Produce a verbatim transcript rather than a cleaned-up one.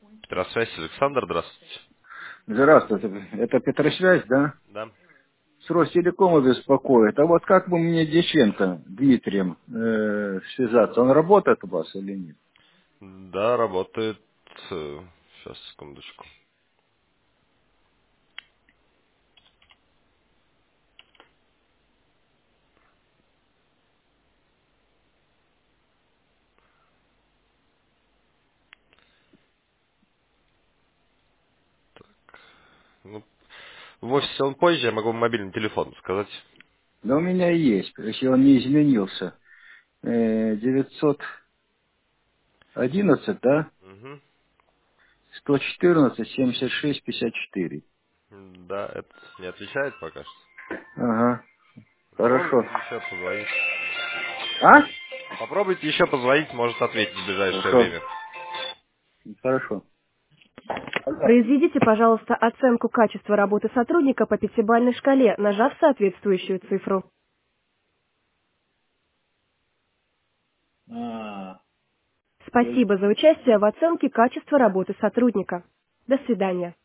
Петросвязь, Александр, здравствуйте. Здравствуйте. Это Петросвязь, да? Да. С Ростелекома беспокоит. А вот как бы мне Дьяченко Дмитрием э, связаться? Он работает у вас или нет? Да, работает. э, Сейчас, секундочку. Ну, в офисе он позже, я могу вам мобильный телефон сказать. Да у меня есть, если он не изменился. Э, девятьсот одиннадцать, да? Угу. сто четырнадцать семьдесят шесть пятьдесят четыре. Да, это не отвечает пока что. Ага, хорошо. Попробуйте еще позвонить. А? Попробуйте еще позвонить, может ответить в ближайшее Хорошо. время. Хорошо. Произведите, пожалуйста, оценку качества работы сотрудника по пятибалльной шкале, нажав соответствующую цифру. А, Спасибо за участие в оценке качества работы сотрудника. До свидания.